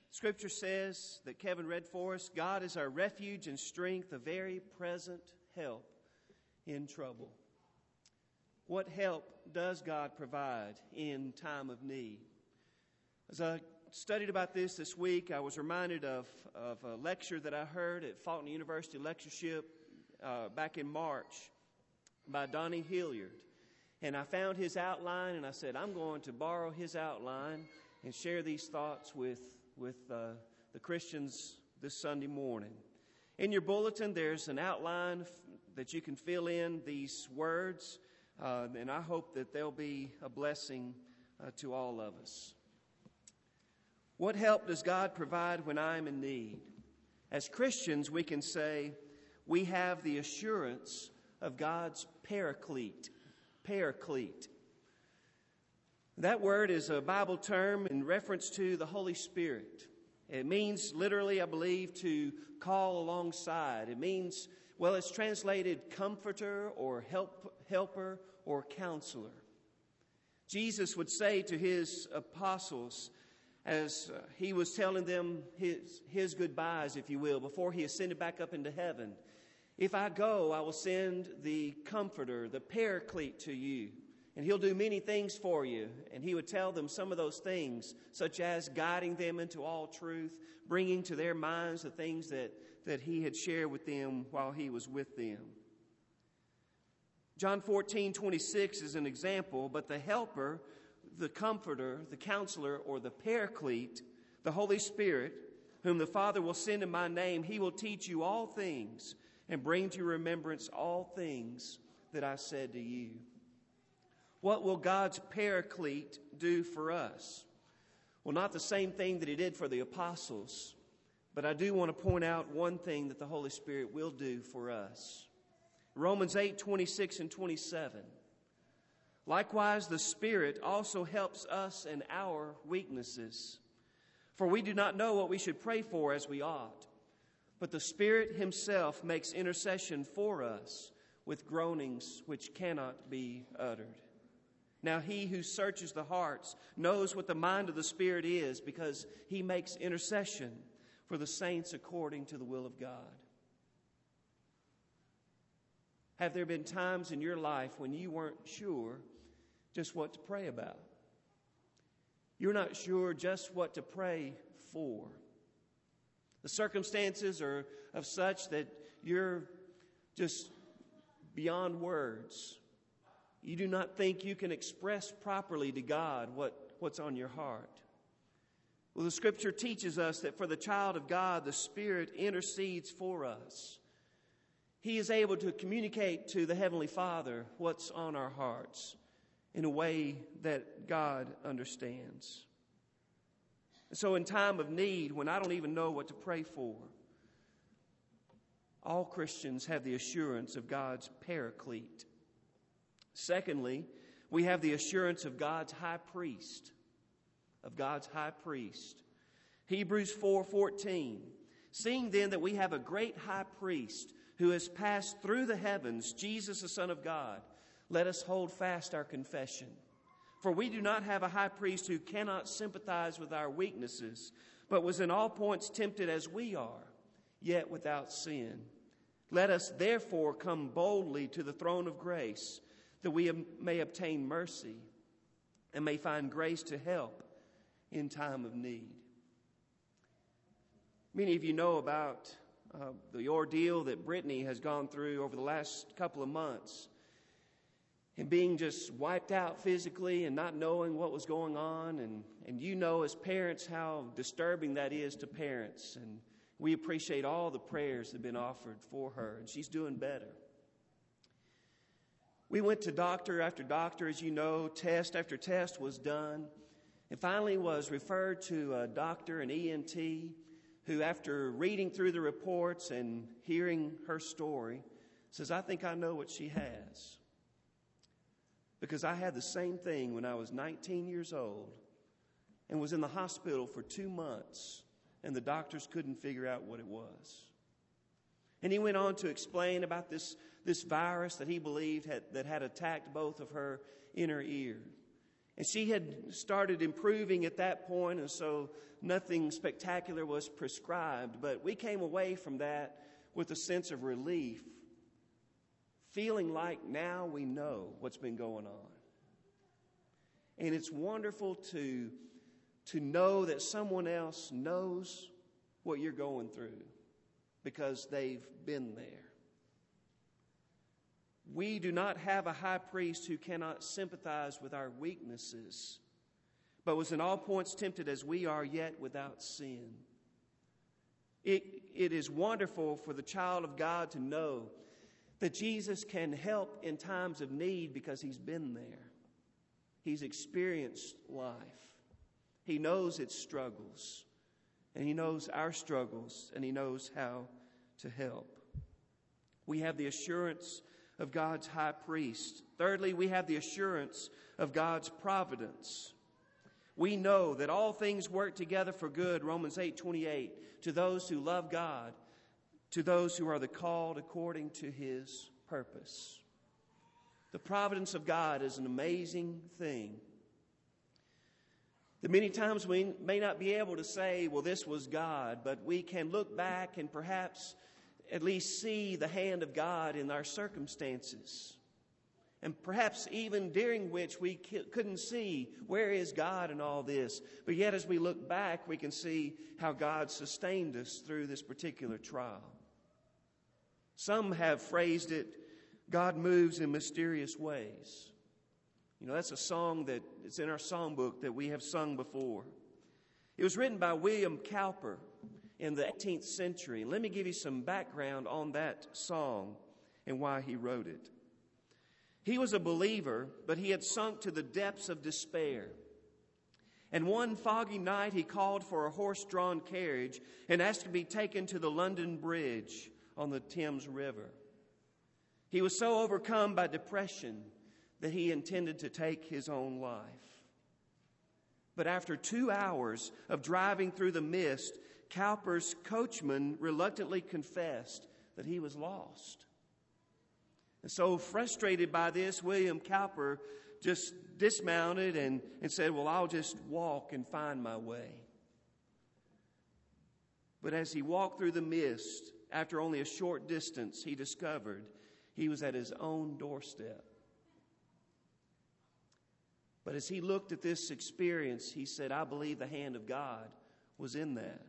Scripture says that Kevin read for us, God is our refuge and strength, a very present help in trouble. What help does God provide in time of need? As I studied about this week, I was reminded of a lecture that I heard at Faulkner University Lectureship back in March by Donnie Hilliard. And I found his outline, and I said, I'm going to borrow his outline and share these thoughts with the Christians this Sunday morning. In your bulletin, there's an outline that you can fill in these words, and I hope that they'll be a blessing to all of us. What help does God provide when I'm in need? As Christians, we can say we have the assurance of God's paraclete. Paraclete. That word is a Bible term in reference to the Holy Spirit. It means literally, I believe, to call alongside. It means, well, it's translated comforter or helper or counselor. Jesus would say to his apostles, as he was telling them his goodbyes, if you will, before he ascended back up into heaven, if I go, I will send the comforter, the paraclete to you. And he'll do many things for you. And he would tell them some of those things, such as guiding them into all truth, bringing to their minds the things that he had shared with them while he was with them. John 14:26 is an example, but the helper, the comforter, the counselor, or the paraclete, the Holy Spirit, whom the Father will send in my name, he will teach you all things and bring to your remembrance all things that I said to you. What will God's paraclete do for us? Well, not the same thing that he did for the apostles, but I do want to point out one thing that the Holy Spirit will do for us. Romans 8:26 and 27. Likewise, the Spirit also helps us in our weaknesses. For we do not know what we should pray for as we ought, but the Spirit himself makes intercession for us with groanings which cannot be uttered. Now he who searches the hearts knows what the mind of the Spirit is, because he makes intercession for the saints according to the will of God. Have there been times in your life when you weren't sure just what to pray about? You're not sure just what to pray for. The circumstances are of such that you're just beyond words. You do not think you can express properly to God what's on your heart. Well, the Scripture teaches us that for the child of God, the Spirit intercedes for us. He is able to communicate to the Heavenly Father what's on our hearts in a way that God understands. So in time of need, when I don't even know what to pray for, all Christians have the assurance of God's paraclete. Secondly, we have the assurance of God's high priest. Of God's high priest. Hebrews 4:14. Seeing then that we have a great high priest who has passed through the heavens, Jesus the Son of God, let us hold fast our confession. For we do not have a high priest who cannot sympathize with our weaknesses, but was in all points tempted as we are, yet without sin. Let us therefore come boldly to the throne of grace, that we may obtain mercy and may find grace to help in time of need. Many of you know about the ordeal that Brittany has gone through over the last couple of months, and being just wiped out physically and not knowing what was going on. And you know as parents how disturbing that is to parents. And we appreciate all the prayers that have been offered for her, and she's doing better. We went to doctor after doctor, as you know. Test after test was done, and finally was referred to a doctor, an ENT, who after reading through the reports and hearing her story, says, I think I know what she has. Because I had the same thing when I was 19 years old and was in the hospital for 2 months, and the doctors couldn't figure out what it was. And he went on to explain about this virus that he believed had attacked both of her inner ear. And she had started improving at that point, and so nothing spectacular was prescribed. But we came away from that with a sense of relief, feeling like now we know what's been going on. And it's wonderful to know that someone else knows what you're going through because they've been there. We do not have a high priest who cannot sympathize with our weaknesses, but was in all points tempted as we are, yet without sin. It is wonderful for the child of God to know that Jesus can help in times of need because he's been there. He's experienced life. He knows its struggles, and he knows our struggles, and he knows how to help. We have the assurance of God's high priest. Thirdly, we have the assurance of God's providence. We know that all things work together for good, Romans 8:28, to those who love God, to those who are the called according to his purpose. The providence of God is an amazing thing. That many times we may not be able to say, well, this was God, but we can look back and perhaps at least see the hand of God in our circumstances. And perhaps even during which we couldn't see where is God in all this. But yet as we look back, we can see how God sustained us through this particular trial. Some have phrased it, God moves in mysterious ways. You know, that's a song that it's in our songbook that we have sung before. It was written by William Cowper in the 18th century. Let me give you some background on that song and why he wrote it. He was a believer, but he had sunk to the depths of despair. And one foggy night he called for a horse-drawn carriage and asked to be taken to the London Bridge on the Thames River. He was so overcome by depression that he intended to take his own life. But after 2 hours of driving through the mist, Cowper's coachman reluctantly confessed that he was lost. And so frustrated by this, William Cowper just dismounted and said, well, I'll just walk and find my way. But as he walked through the mist, after only a short distance, he discovered he was at his own doorstep. But as he looked at this experience, he said, I believe the hand of God was in that.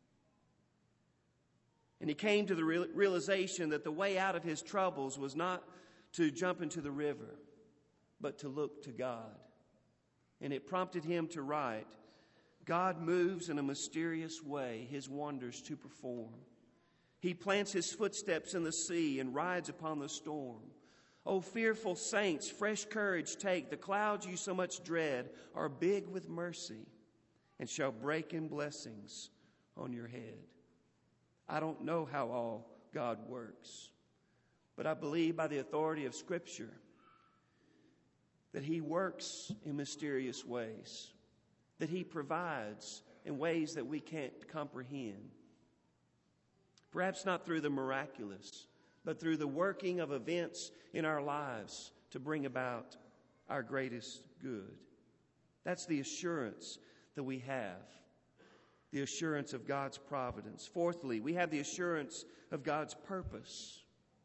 And he came to the realization that the way out of his troubles was not to jump into the river, but to look to God. And it prompted him to write, God moves in a mysterious way his wonders to perform. He plants his footsteps in the sea and rides upon the storm. O fearful saints, fresh courage take. The clouds you so much dread are big with mercy and shall break in blessings on your head. I don't know how all God works, but I believe by the authority of Scripture that he works in mysterious ways, that he provides in ways that we can't comprehend. Perhaps not through the miraculous, but through the working of events in our lives to bring about our greatest good. That's the assurance that we have, the assurance of God's providence. Fourthly, we have the assurance of God's purpose.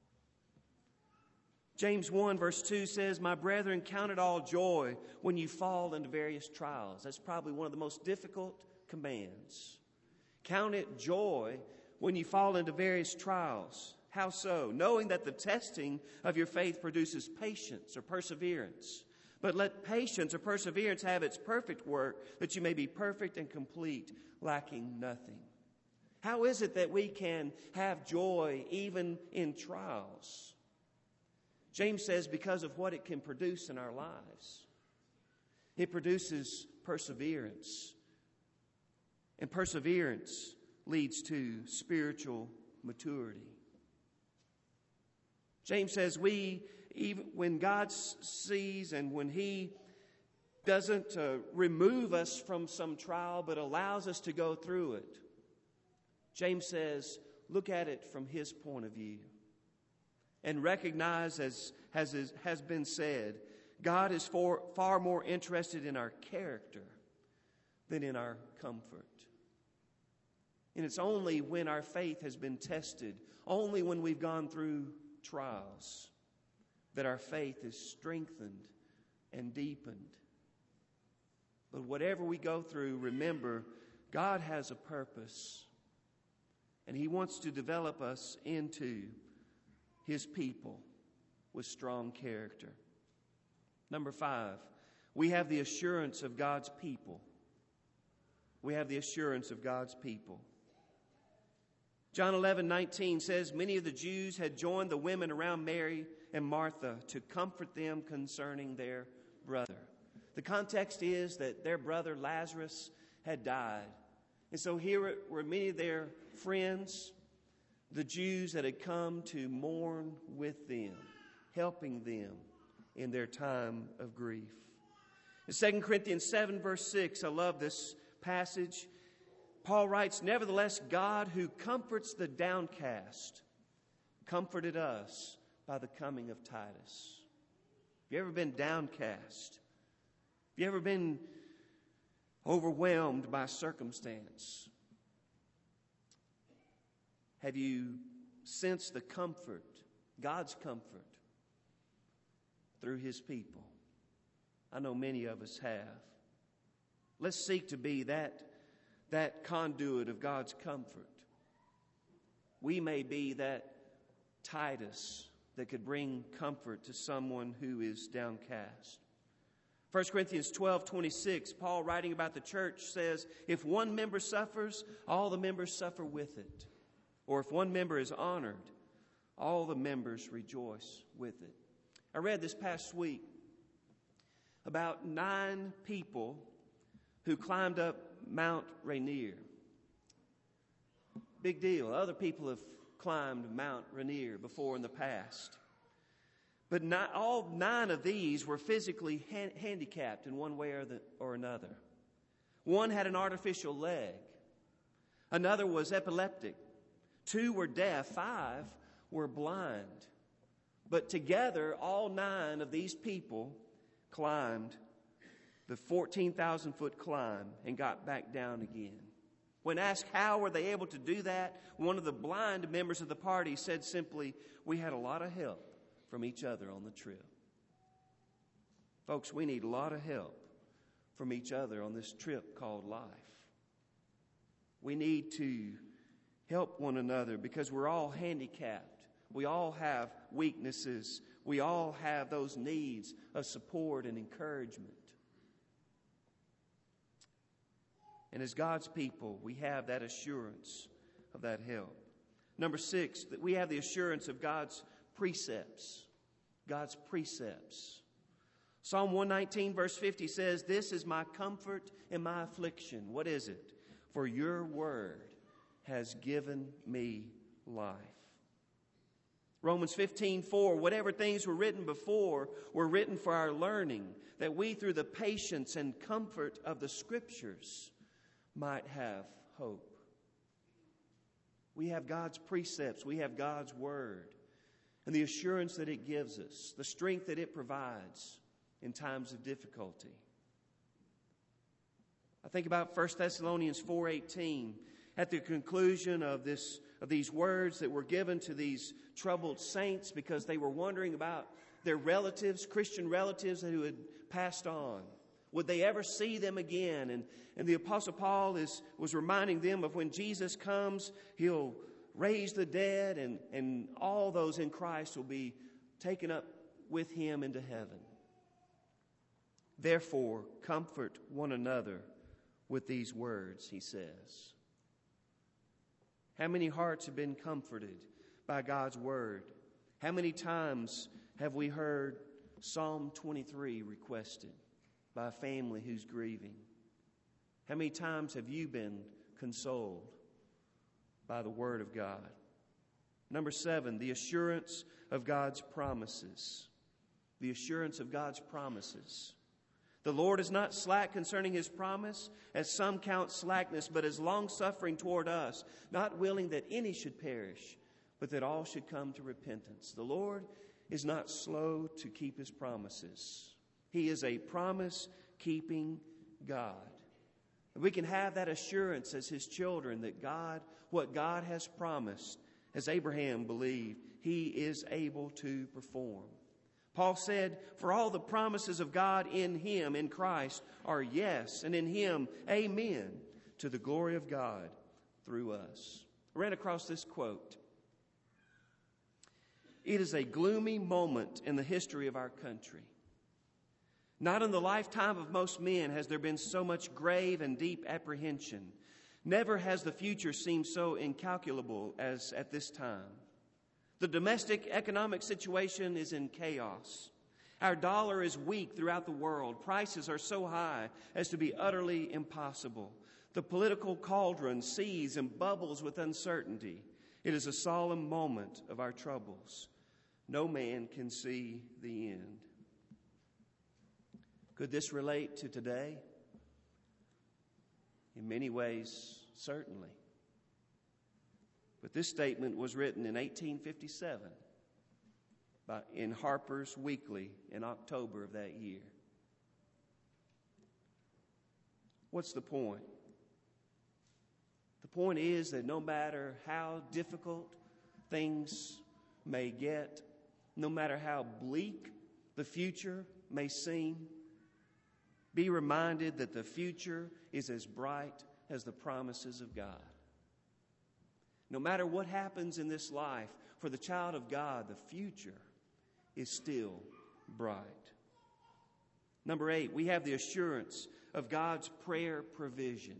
James 1 verse 2 says, my brethren, count it all joy when you fall into various trials. That's probably one of the most difficult commands. Count it joy when you fall into various trials. How so? Knowing that the testing of your faith produces patience or perseverance. But let patience or perseverance have its perfect work, that you may be perfect and complete, lacking nothing. How is it that we can have joy even in trials? James says because of what it can produce in our lives. It produces perseverance. And perseverance leads to spiritual maturity. James says even when God sees and when he doesn't remove us from some trial but allows us to go through it, James says, look at it from his point of view and recognize, as has been said, God is far more interested in our character than in our comfort. And it's only when our faith has been tested, only when we've gone through trials, that our faith is strengthened and deepened. But whatever we go through, remember, God has a purpose. And He wants to develop us into His people with strong character. Number 5, we have the assurance of God's people. We have the assurance of God's people. John 11:19 says, many of the Jews had joined the women around Mary and Martha to comfort them concerning their brother. The context is that their brother Lazarus had died. And so here were many of their friends, the Jews that had come to mourn with them, helping them in their time of grief. In 2 Corinthians 7 verse 6, I love this passage. Paul writes, nevertheless, God who comforts the downcast comforted us by the coming of Titus. Have you ever been downcast? Have you ever been overwhelmed by circumstance? Have you sensed the comfort, God's comfort, through His people? I know many of us have. Let's seek to be that conduit of God's comfort. We may be that Titus that could bring comfort to someone who is downcast. 1 Corinthians 12:26, Paul writing about the church says, if one member suffers, all the members suffer with it. Or if one member is honored, all the members rejoice with it. I read this past week about 9 people who climbed up Mount Rainier. Big deal. Other people have climbed Mount Rainier before in the past. But not all 9 of these were physically handicapped in one way or another. One had an artificial leg. Another was epileptic. 2 were deaf. 5 were blind. But together, all 9 of these people climbed the 14,000-foot climb and got back down again. When asked how were they able to do that, one of the blind members of the party said simply, we had a lot of help from each other on the trip. Folks, we need a lot of help from each other on this trip called life. We need to help one another because we're all handicapped. We all have weaknesses. We all have those needs of support and encouragement. And as God's people, we have that assurance of that help. Number 6, that we have the assurance of God's precepts. God's precepts. Psalm 119 verse 50 says, this is my comfort in my affliction. What is it? For your word has given me life. Romans 15:4, whatever things were written before were written for our learning, that we through the patience and comfort of the Scriptures might have hope. We have God's precepts. We have God's Word. And the assurance that it gives us. The strength that it provides in times of difficulty. I think about 1 Thessalonians 4:18. At the conclusion of these words that were given to these troubled saints because they were wondering about their relatives, Christian relatives who had passed on. Would they ever see them again? And the Apostle Paul was reminding them of when Jesus comes, He'll raise the dead and all those in Christ will be taken up with Him into heaven. Therefore, comfort one another with these words, he says. How many hearts have been comforted by God's Word? How many times have we heard Psalm 23 requested by a family who's grieving? How many times have you been consoled by the Word of God? Number 7, the assurance of God's promises. The assurance of God's promises. The Lord is not slack concerning His promise, as some count slackness, but is long-suffering toward us, not willing that any should perish, but that all should come to repentance. The Lord is not slow to keep His promises. He is a promise-keeping God. We can have that assurance as His children that what God has promised, as Abraham believed, He is able to perform. Paul said, for all the promises of God in Him, in Christ, are yes, and in Him, amen, to the glory of God through us. I ran across this quote. It is a gloomy moment in the history of our country. Not in the lifetime of most men has there been so much grave and deep apprehension. Never has the future seemed so incalculable as at this time. The domestic economic situation is in chaos. Our dollar is weak throughout the world. Prices are so high as to be utterly impossible. The political cauldron seethes and bubbles with uncertainty. It is a solemn moment of our troubles. No man can see the end. Could this relate to today? In many ways, certainly. But this statement was written in 1857 in Harper's Weekly in October of that year. What's the point? The point is that no matter how difficult things may get, no matter how bleak the future may seem, be reminded that the future is as bright as the promises of God. No matter what happens in this life, for the child of God, the future is still bright. Number 8, we have the assurance of God's prayer provision.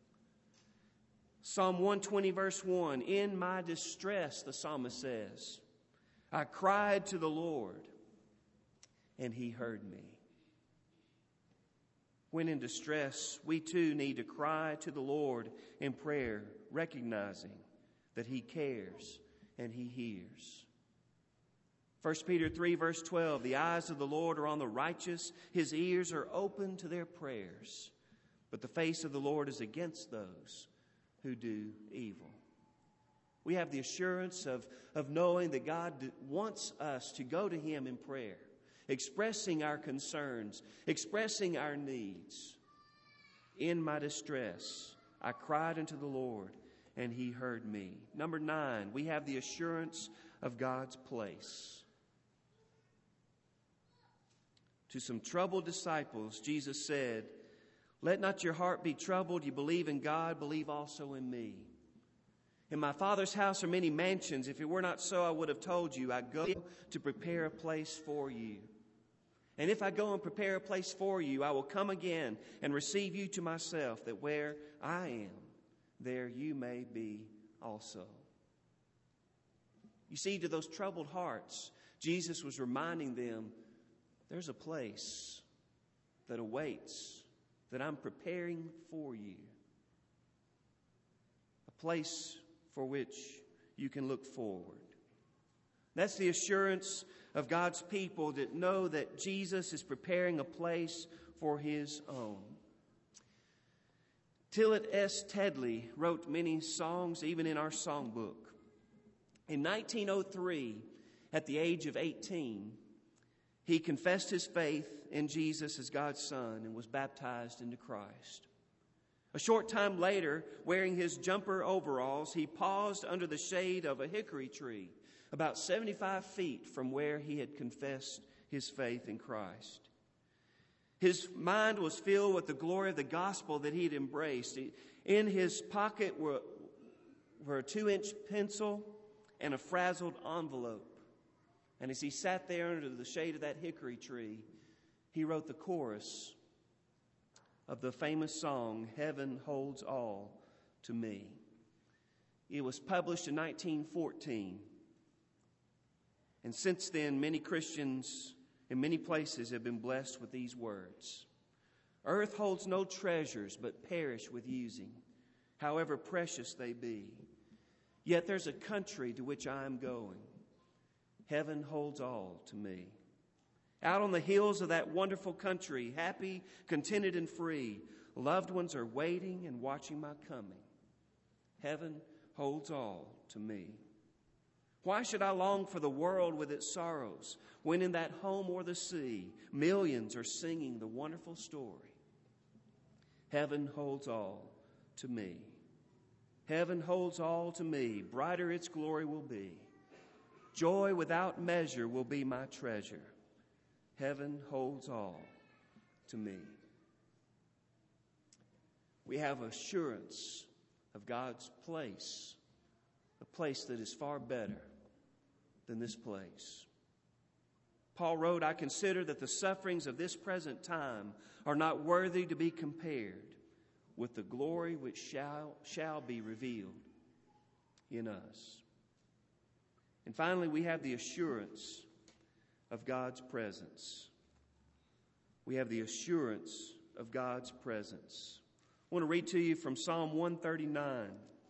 Psalm 120, verse 1, in my distress, the psalmist says, I cried to the Lord, and He heard me. When in distress, we too need to cry to the Lord in prayer, recognizing that He cares and He hears. 1 Peter 3, verse 12, the eyes of the Lord are on the righteous. His ears are open to their prayers. But the face of the Lord is against those who do evil. We have the assurance of knowing that God wants us to go to Him in prayer, expressing our concerns, expressing our needs. In my distress, I cried unto the Lord, and He heard me. Number 9, we have the assurance of God's place. To some troubled disciples, Jesus said, let not your heart be troubled. You believe in God, believe also in me. In my Father's house are many mansions. If it were not so, I would have told you. I go to prepare a place for you. And if I go and prepare a place for you, I will come again and receive you to myself, that where I am, there you may be also. You see, to those troubled hearts, Jesus was reminding them, there's a place that awaits, that I'm preparing for you. A place for which you can look forward. That's the assurance of God's people that know that Jesus is preparing a place for His own. Tillett S. Tedley wrote many songs, even in our songbook. In 1903, at the age of 18, he confessed his faith in Jesus as God's Son and was baptized into Christ. A short time later, wearing his jumper overalls, he paused under the shade of a hickory tree about 75 feet from where he had confessed his faith in Christ. His mind was filled with the glory of the gospel that he had embraced. In his pocket were a 2-inch pencil and a frazzled envelope. And as he sat there under the shade of that hickory tree, he wrote the chorus of the famous song, Heaven Holds All to Me. It was published in 1914. And since then, many Christians in many places have been blessed with these words. Earth holds no treasures but perish with using, however precious they be. Yet there's a country to which I am going. Heaven holds all to me. Out on the hills of that wonderful country, happy, contented, and free, loved ones are waiting and watching my coming. Heaven holds all to me. Why should I long for the world with its sorrows, when in that home or the sea, millions are singing the wonderful story? Heaven holds all to me. Heaven holds all to me. Brighter its glory will be. Joy without measure will be my treasure. Heaven holds all to me. We have assurance of God's place, a place that is far better than this place. Paul wrote, I consider that the sufferings of this present time are not worthy to be compared with the glory which shall be revealed in us. And finally, we have the assurance of God's presence. We have the assurance of God's presence. I want to read to you from Psalm 139.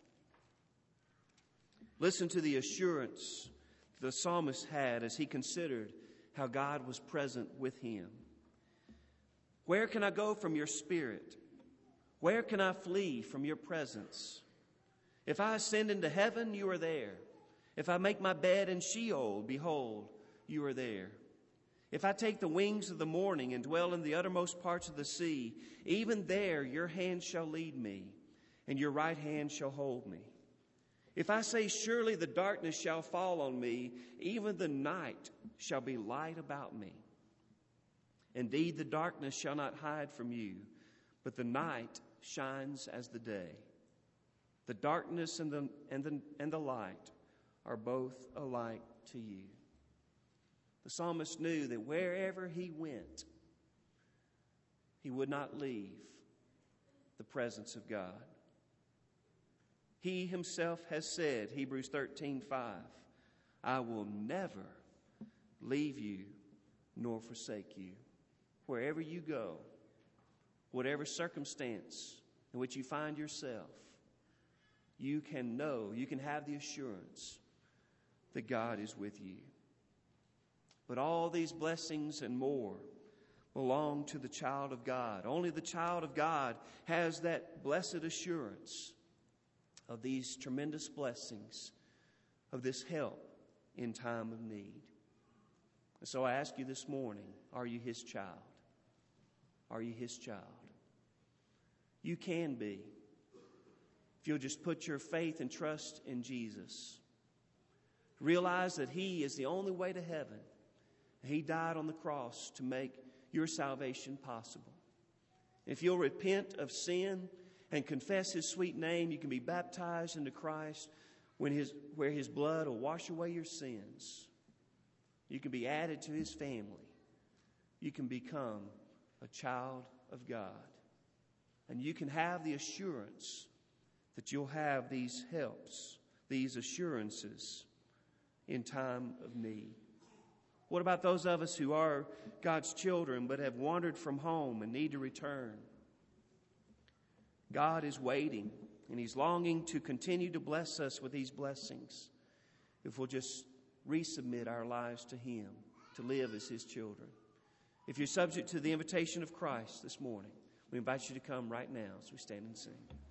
Listen to the assurance the psalmist had as he considered how God was present with him. Where can I go from your spirit? Where can I flee from your presence? If I ascend into heaven, you are there. If I make my bed in Sheol, behold, you are there. If I take the wings of the morning and dwell in the uttermost parts of the sea, even there your hand shall lead me, and your right hand shall hold me. If I say, surely the darkness shall fall on me, even the night shall be light about me. Indeed, the darkness shall not hide from you, but the night shines as the day. The darkness and the light are both alike to you. The psalmist knew that wherever he went, he would not leave the presence of God. He himself has said, Hebrews 13:5, I will never leave you nor forsake you. Wherever you go, whatever circumstance in which you find yourself, you can know, you can have the assurance that God is with you. But all these blessings and more belong to the child of God. Only the child of God has that blessed assurance of these tremendous blessings, of this help in time of need. And so I ask you this morning, are you his child? Are you his child? You can be, if you'll just put your faith and trust in Jesus. Realize that he is the only way to heaven. He died on the cross to make your salvation possible. If you'll repent of sin and confess his sweet name, you can be baptized into Christ where his blood will wash away your sins. You can be added to his family. You can become a child of God. And you can have the assurance that you'll have these helps, these assurances in time of need. What about those of us who are God's children but have wandered from home and need to return? God is waiting, and he's longing to continue to bless us with these blessings if we'll just resubmit our lives to him, to live as his children. If you're subject to the invitation of Christ this morning, we invite you to come right now as we stand and sing.